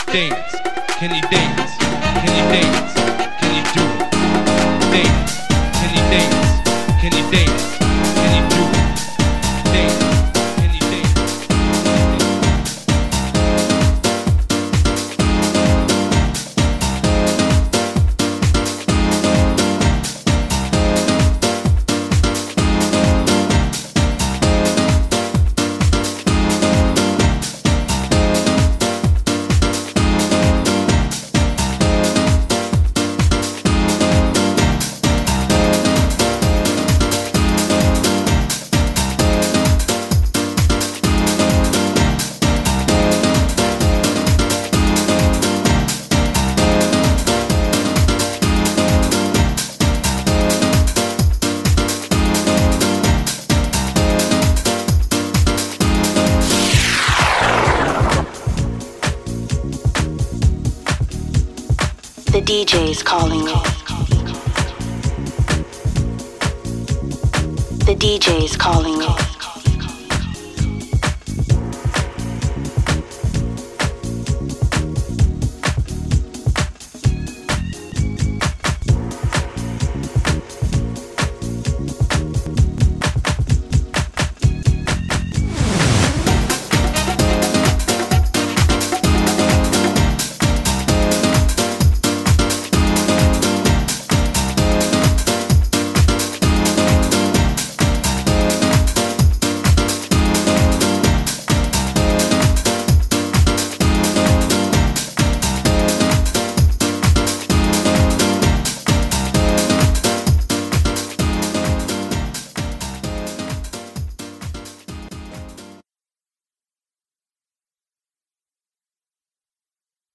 dance? Can you dance? Can you dance? Can you do it? Dance. Can you dance? Can you dance? Can you do it? Dance. Can you dance? The DJ's calling. The DJ's calling.